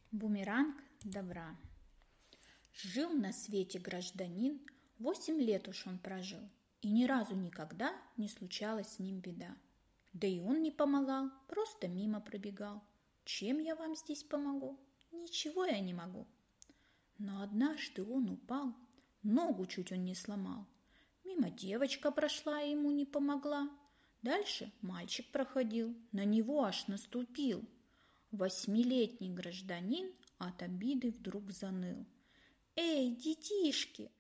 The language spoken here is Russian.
Бумеранг добра. Жил на свете гражданин, 8 лет уж он прожил, и ни разу никогда не случалась с ним беда. Да и он не помогал, просто мимо пробегал. Чем я вам здесь помогу? Ничего я не могу. Но однажды он упал, ногу чуть он не сломал. Мимо девочка прошла и ему не помогла. Дальше мальчик проходил, на него аж наступил. 8-летний гражданин от обиды вдруг заныл. «Эй, детишки,